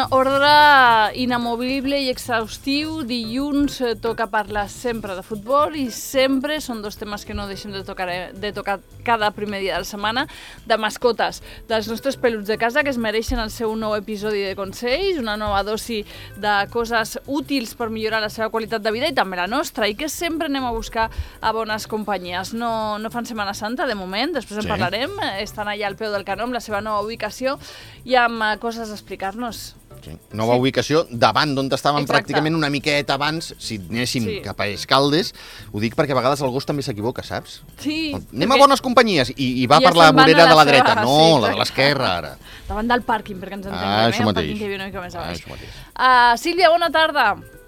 ordre inamovible i exhaustiu. Dilluns toca parlar sempre de futbol i sempre són dos temes que no deixem de tocar cada primer dia de la setmana, de mascotes, dels nostres peluts de casa que es mereixen el seu nou episodi de consells, una nova dosi de coses útils per millorar la seva qualitat de vida i també la nostra, i que sempre anem a buscar a bones companyies. No fan Setmana Santa, de moment, després en parlarem. Estan allà al peu del canó amb la seva nova ubicació i amb coses a explicar-nos. Sí. Nova ubicació davant d'on estàvem pràcticament una miqueta abans, si anéssim cap a Escaldes. Ho dic perquè a vegades el gos també s'equivoca, saps? Sí. Anem a bones companyies i va per la vorera de la dreta. No, la de l'esquerra, ara. Davant del pàrquing, perquè ens entenguem, això mateix. El pàrquing que hi havia una mica més a baix. Sílvia, bona tarda.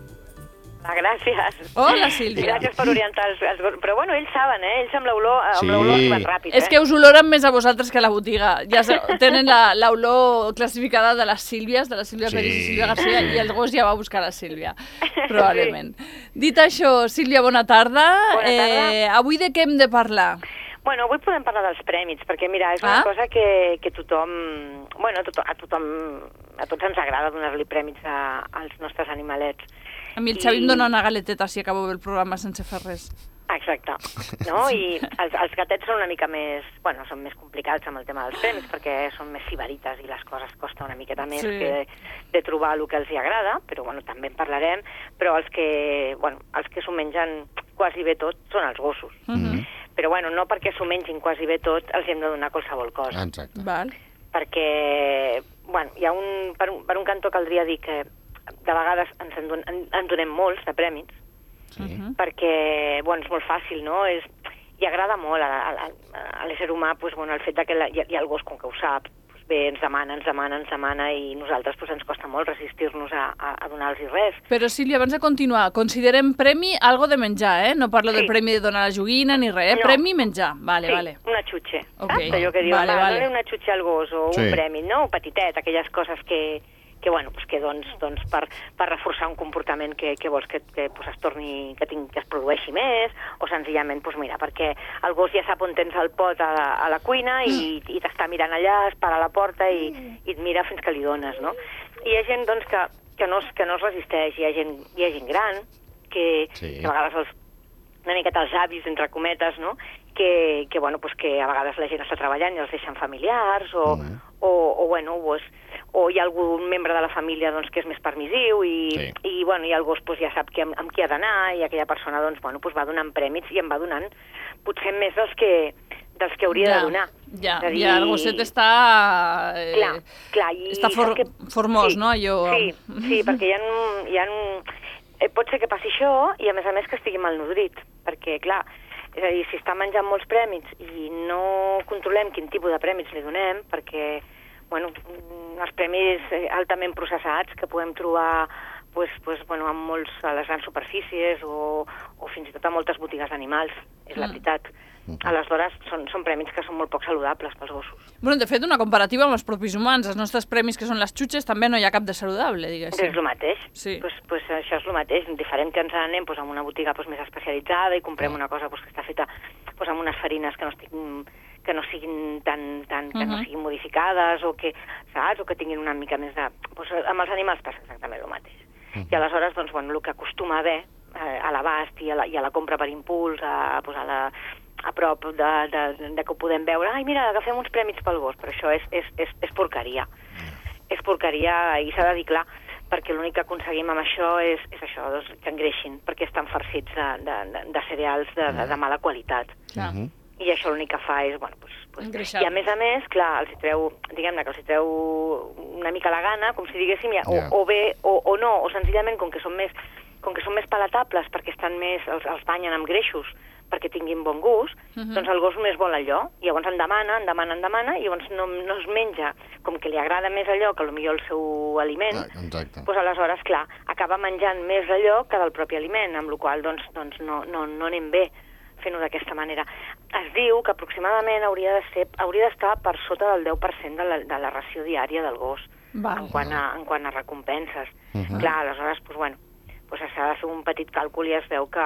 Gràcies. Hola, Sílvia. Gràcies per orientar els gossos. Però bueno, ells saben, ells amb l'olor van ràpid. És que us oloren més a vosaltres que a la botiga. Ja tenen l'olor classificada de les Sílvies, de la Sílvia Pérez i Sílvia García, i el gos ja va a buscar la Sílvia, probablement. Dit això, Sílvia, bona tarda. Bona tarda. Avui de què hem de parlar? Bueno, avui podem parlar dels prèmits, perquè mira, és una cosa que tothom... Bueno, a tots ens agrada donar-li prèmits als nostres animalets. A mi el Xavi em dona una galeteta si acabo el programa sense fer res. Exacte. No? I els gatets són una mica més... Bueno, són més complicats amb el tema dels premis, perquè són més sibarites i les coses costa una miqueta més de trobar el que els hi agrada, però bueno, també en parlarem, però els que s'ho mengen quasi bé tot són els gossos. Però bueno, no perquè s'ho mengin quasi bé tot els hem de donar qualsevol cosa. Exacte. Val. Perquè, bueno, hi ha per un cantó caldria dir que de vegades en donem molts de prèmits, perquè, bueno, és molt fàcil, no? I agrada molt a l'ésser humà, pues, bueno, el fet que hi ha el gos, com que ho sap, pues, bé, ens demana, i nosaltres pues, ens costa molt resistir-nos a donar-los res. Però, Sílvia, abans de continuar, considerem premi algo de menjar, No parlo del premi de donar la joguina ni res, No. Premi menjar, vale. Una xutxe, Okay. saps? Allò que diuen, Vale. una xutxa al gos, o un premi, no? Un petitet, aquelles coses que bueno, pues que per reforçar un comportament que vols que pues, es torni, que es produeixi més, o senzillament, pues mira, perquè el gos ja sap on tens el pot a la cuina i t'està mirant allà, es para a la porta i et mira fins que li dones, no? I hi ha gent, doncs, que no es resisteix, hi ha gent gran, que a vegades una miqueta els avis, entre cometes, no? Que bueno, pues que a vegades la gent està treballant i els deixen familiars, o hi ha algun membre de la família doncs, que és més permissiu i bueno, i el gos pues, ja sap amb qui ha d'anar i aquella persona doncs, bueno, pues, va donant prèmits i en va donant potser més dels que hauria de donar. Ja, el gosset està... Clar, està formós, no? Sí, perquè hi ha pot ser que passi això i a més que estigui malnodrit, perquè clar, és a dir, si està menjant molts prèmits i no controlem quin tipus de prèmits li donem, perquè bueno, els premis altament processats que podem trobar amb molts a les grans superfícies o fins i tot a moltes botigues d'animals, és la veritat. Aleshores, són premis que són molt poc saludables pels gossos. Bueno, de fet, una comparativa amb els propis humans, els nostres premis, que són les xutxes, també no hi ha cap de saludable, diguéssim. És el mateix. Sí. Pues això és el mateix. Diferent que ens anem a una botiga més especialitzada i comprem una cosa que està feta amb unes farines que no siguin que no siguin modificades o que tinguin una mica més de... amb els animals passa exactament el mateix. I aleshores, doncs, bueno, el que acostuma a haver a l'abast i a la compra per impuls, a prop de que ho podem veure, ai, mira, agafem uns prèmits pel gos, però això és porqueria. És porqueria i s'ha de dir clar, perquè l'únic que aconseguim amb això és això, doncs, que engreixin, perquè estan farcits de cereals de mala qualitat. I això l'únic que fa és, bueno, i a més, clar, els hi treu, diguem-ne, que els hi treu una mica la gana, com si diguéssim, o bé o no, o senzillament com que són més palatables, perquè estan més, els banyen amb greixos, perquè tinguin bon gust, doncs el gos només vol allò, i llavors en demana, i llavors no es menja, com que li agrada més allò que potser el seu aliment, doncs aleshores, clar, acaba menjant més allò que del propi aliment, amb la qual cosa no anem bé fent-ho d'aquesta manera. Es diu que aproximadament hauria d'estar per sota del 10% de la ració diària del gos, en quant a recompenses. Clar, aleshores, s'ha de fer un petit càlcul i es veu que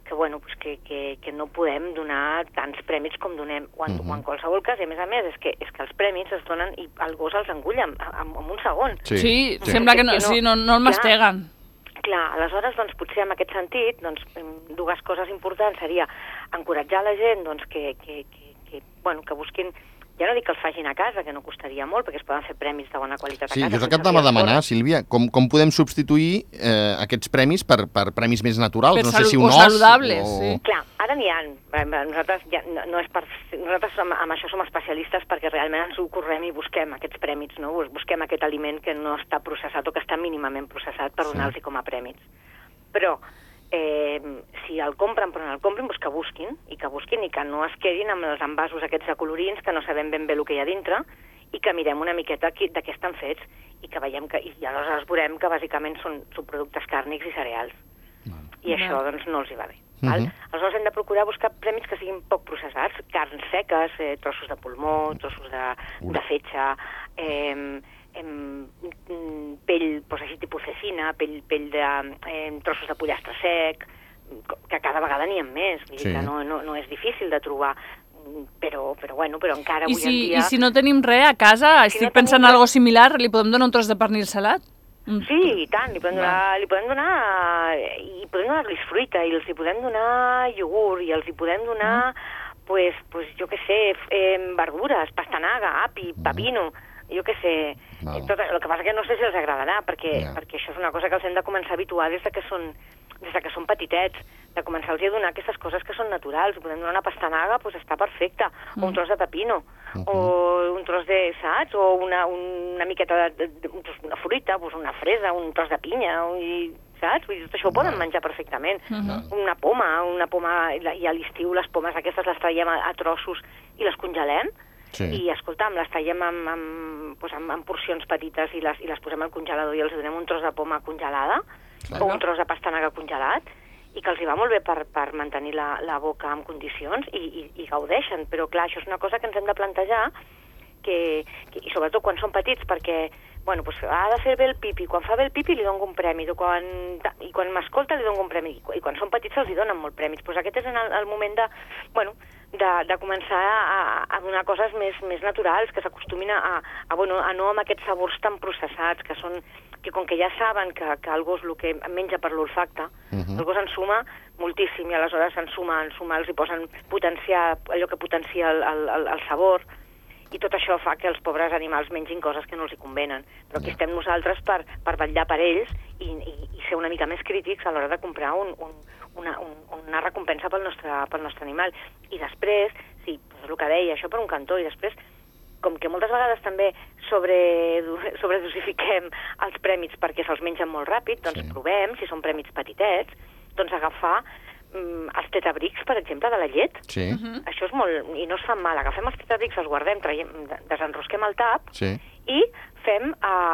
que no podem donar tants prèmits com donem, o en qualsevol cas, i a més, és que els prèmits es donen i el gos els engulla en un segon. Sí, sembla que no el masteguen. Clar, aleshores, doncs, potser en aquest sentit, doncs, dues coses importants seria encoratjar la gent doncs, que busquin, ja no dic que els facin a casa, que no costaria molt, perquè es poden fer premis de bona qualitat a casa. Sí, jo és el que et anava a demanar, Sílvia, com podem substituir aquests premis per premis més naturals? No sé si un os... saludables, sí. Clar, ara n'hi ha. Nosaltres amb això som especialistes perquè realment ens ho correm i busquem aquests prèmits, no? Busquem aquest aliment que no està processat o que està mínimament processat per donar-los com a prèmits. Però si el compren però no el comprin, doncs que busquin i que no es quedin amb els envasos aquests de colorins que no sabem ben bé el que hi ha dintre i que mirem una miqueta de què estan fets i que veiem i aleshores veurem que bàsicament són subproductes càrnics i cereals. I això doncs no els hi va bé. Aleshores hem de procurar buscar prèmits que siguin poc processats, carns seques, trossos de pulmó, trossos de fetge, pell, doncs així tipus cecina, pell de trossos de pollastre sec, que cada vegada n'hi ha més, vull dir que no és difícil de trobar, però encara avui en dia... I si no tenim res a casa, estic pensant en algo similar, li podem donar un tros de pernil salat? Sí, i tant, li podem donar-los fruita, i els hi podem donar iogurt, i els hi podem donar, pues jo què sé, verdures, pastanaga, api, pepino, jo què sé, el que passa que no sé si els agradarà, perquè això és una cosa que els hem de començar a habituar des de que són petitets, de començar-los a donar aquestes coses que són naturals. Podem donar una pastanaga, doncs està perfecte, o un tros de pepino, o un tros de, saps? O una miqueta una fruita, una fresa, un tros de pinya, saps? Vull dir, tot això ho poden menjar perfectament. Una poma, i a l'estiu les pomes aquestes les traiem a trossos i les congelem, i escolta'm, les traiem en porcions petites i les posem al congelador i els donem un tros de poma congelada o un tros de pastanaga congelat i que els hi va molt bé per mantenir la boca en condicions i gaudeixen, però clar, això és una cosa que ens hem de plantejar i sobretot quan són petits, perquè ha de fer bé el pipi, quan fa bé el pipi li dono un premi, i quan m'escolta li dono un premi, i quan són petits se'ls donen molt premis. Aquest és el moment de començar a donar coses més naturals, que s'acostumin a no amb aquests sabors tan processats, que com que ja saben que el gos el que menja per l'olfacte, el gos ensuma moltíssim, i aleshores ensuma, els hi posen allò que potencia el sabor, i tot això fa que els pobres animals mengin coses que no els hi convenen. Però aquí estem nosaltres per vetllar per ells i ser una mica més crítics a l'hora de comprar una recompensa pel nostre animal. I després, sí, és el que deia, això per un cantó, i després, com que moltes vegades també sobredosifiquem els prèmits perquè se'ls mengen molt ràpid, doncs provem, si són prèmits petitets, doncs agafar els tetabrics, per exemple, de la llet. Això és molt... i no es fan mal. Agafem els tetabrics, els guardem, desenrosquem el tap i fem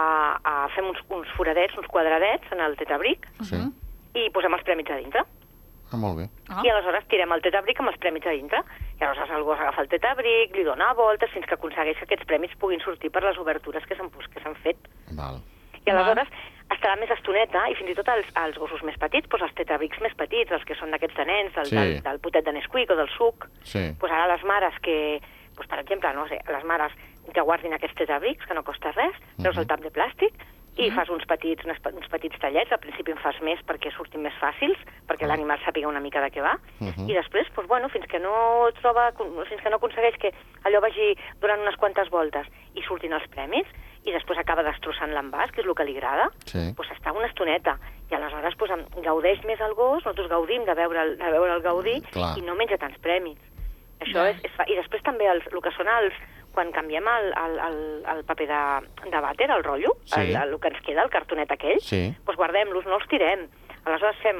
uns foradets, uns quadradets en el tetabric i posem els prèmits a dintre. Molt bé. I aleshores tirem el tetabric amb els prèmits a dintre. I aleshores el gos agafa el tetabric, li dona voltes fins que aconsegueix que aquests prèmits puguin sortir per les obertures que s'han fet. I aleshores estarà més estoneta, i fins i tot els gossos més petits, doncs els tetabrics més petits, els que són d'aquests de nens, del potet de Nesquik o del suc, doncs ara les mares que, per exemple, no sé, les mares que guardin aquests tetabrics, que no costa res, treus el tap de plàstic i fas uns petits tallets, al principi en fas més perquè surtin més fàcils, perquè l'animal sàpiga una mica de què va, i després, fins que no aconsegueix que allò vagi durant unes quantes voltes i surtin els premis, i després acaba destrossant l'envàs, que és el que li agrada, doncs està una estoneta. I aleshores gaudeix més el gos, nosaltres gaudim de veure'l gaudir i no menja tants premis. Això i després també el que són quan canviem el paper de vàter, el rotllo, el que ens queda, el cartonet aquell, doncs guardem-los, no els tirem. Aleshores fem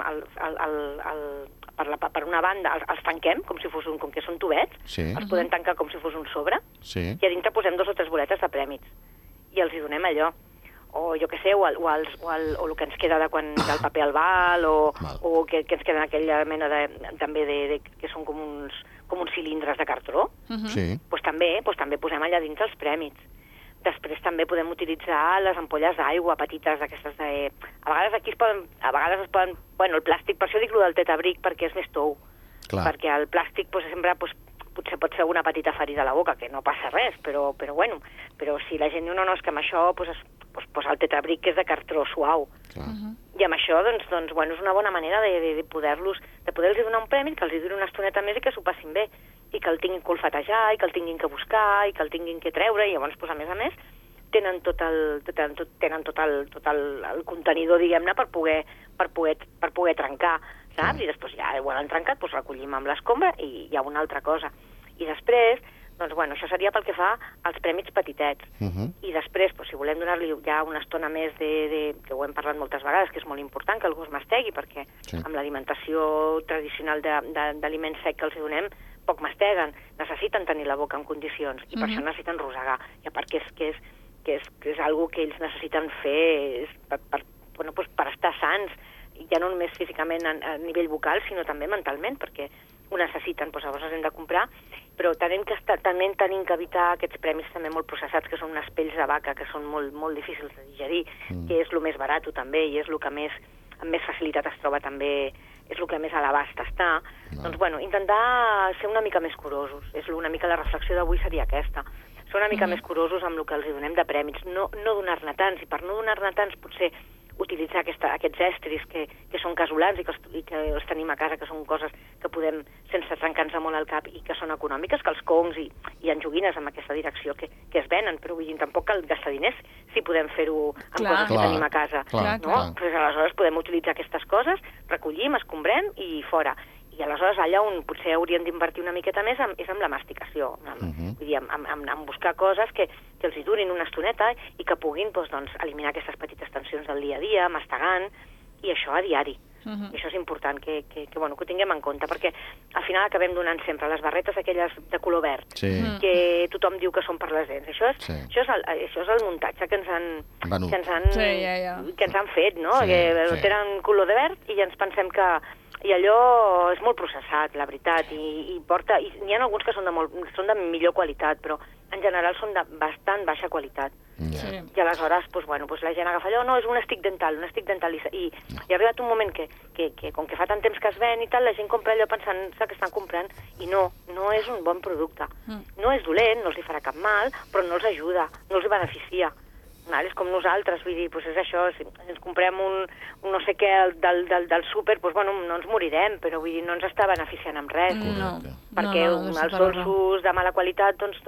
per una banda, els tanquem com que són tubets, els podem tancar com si fos un sobre, i a dintre posem 2 o 3 boletes de prèmits. I els hi donem allò. O jo què sé, o el que ens queda del paper albal, o que ens queda aquella mena també que són com uns cilindres de cartró, doncs també posem allà dintre els prèmits. Després també podem utilitzar les ampolles d'aigua petites d'aquestes a vegades vegades aquí es poden... Bueno, el plàstic, per això dic el del tetabric, perquè és més tou. Clar. Perquè el plàstic sempre potser pot fer una petita ferida a la boca, que no passa res, però bueno, però si la gent diu no, és que amb això el tetabric, que és de cartró suau. I amb això, doncs, bueno, és una bona manera de poder-los donar un premi, que els duri una estoneta més i que s'ho passin bé, i que el tinguin que olfatejar, i que el tinguin que buscar, i que el tinguin que treure, i llavors, a més, tenen tot el contenidor, diguem-ne, per poder trencar, saps? I després ja ho han trencat, doncs recollim amb l'escombra i hi ha una altra cosa. I després, doncs bueno, això seria pel que fa als prèmits petitets. I després, si volem donar-li ja una estona més que ho hem parlat moltes vegades, que és molt important que el gos mastegui, perquè amb l'alimentació tradicional d'aliment sec que els donem, poc masteguen, necessiten tenir la boca en condicions, i per això necessiten rosegar. I a part que és algo que ells necessiten fer per estar sans, ja no només físicament a nivell vocal, sinó també mentalment, perquè ho necessiten, llavors els hem de comprar, però tenim que evitar aquests premis també molt processats, que són unes pells de vaca, que són molt difícils de digerir, que és el més barat també, i és el que amb més facilitat es troba també, és el que més a l'abast està. Doncs bueno, intentar ser una mica més curosos, és una mica la reflexió d'avui seria aquesta, ser una mica més curosos amb el que els donem de prèmits, no donar-ne tants, i per no donar-ne tants potser utilitzar aquests estris que són casolans i que els tenim a casa, que són coses que podem, sense trencar-nos molt al cap, i que són econòmiques, que els congs hi ha joguines en aquesta direcció que es venen, però vull dir, tampoc cal gastar diners si podem fer-ho amb coses que tenim a casa. Pues aleshores podem utilitzar aquestes coses, recollim, escombrem i fora. I aleshores allà on potser hauríem d'invertir una miqueta més és amb la masticació, vull dir, amb buscar coses que els hi durin una estoneta i que puguin eliminar aquestes petites tensions del dia a dia, mastegant, i això a diari. I això és important que ho tinguem en compte, perquè al final acabem donant sempre les barretes aquelles de color verd, que tothom diu que són per les dents. Això és el muntatge que ens han fet, no? Que tenen color de verd i ens pensem que... I allò és molt processat, la veritat, i n'hi ha alguns que són de millor qualitat, però en general són de bastant baixa qualitat. I aleshores, la gent agafa allò, no, és un stick dental, i ha arribat un moment que com que fa tant temps que es ven i tal, la gent compra allò pensant-se que estan comprant, i no és un bon producte. No és dolent, no els hi farà cap mal, però no els ajuda, no els beneficia. És com nosaltres, vull dir, és això, si ens comprem un no sé què del súper, no ens morirem, però vull dir, no ens està beneficiant amb res. Perquè els dolços de mala qualitat, ens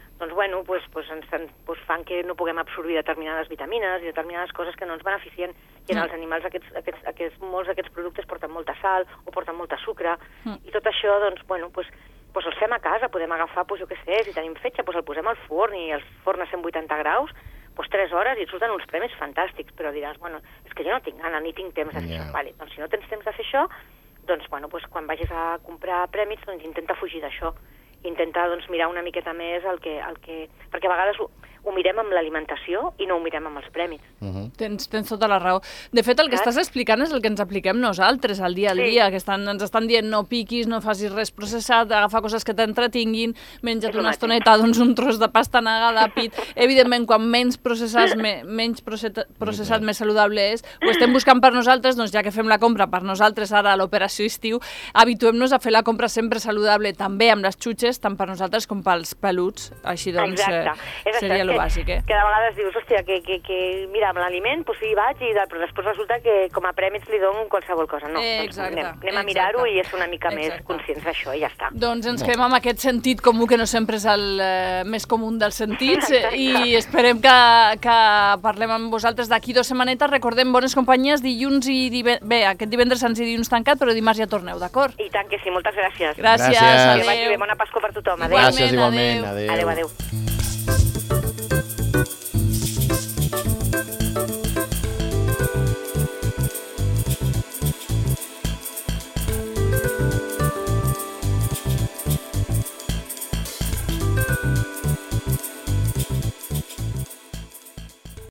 fan que no puguem absorbir determinades vitamines i determinades coses que no ens beneficien, i en els animals molts d'aquests productes porten molta sal o porten molta sucre, i tot això, els fem a casa, podem agafar, jo què sé, si tenim fetge, el posem al forn, i el forn a 180 graus, 3 hores i et surten uns premis fantàstics, però diràs, és que jo no tinc gana ni tinc temps de fer això. Vale, doncs si no tens temps de fer això, quan vagis a comprar premis, intenta fugir d'això. Intenta mirar una miqueta més el que... Perquè a vegades ho mirem amb l'alimentació i no ho mirem amb els premis. Tens tota la raó. De fet, el que estàs explicant és el que ens apliquem nosaltres al dia, que ens estan dient no piquis, no facis res processat, agafa coses que t'entretinguin, menja't una estoneta, un tros de pasta negada, pit. Evidentment, quan menys processat, més saludable és. Ho estem buscant per nosaltres, ja que fem la compra per nosaltres ara a l'operació estiu, habituem-nos a fer la compra sempre saludable, també amb les xutxes, tant per nosaltres com pels peluts. Així seria lo bàsic, que de vegades dius, hòstia, que mira, amb l'aliment, sí, vaig, però després resulta que com a prèmits li dono qualsevol cosa. No, anem a mirar-ho i és una mica més conscients d'això i ja està. Doncs ens quedem amb aquest sentit comú, que no sempre és el més comú dels sentits, i esperem que parlem amb vosaltres d'aquí 2 setmanetes. Recordem, bones companyies, dilluns i divendres, aquest divendres Sants i dilluns tancat, però dimarts ja torneu, d'acord? I tant que sí, moltes gràcies. Gràcies, adéu. Que vagi bé, bona Pasqua per tothom. Gràcies, igualment. Adéu.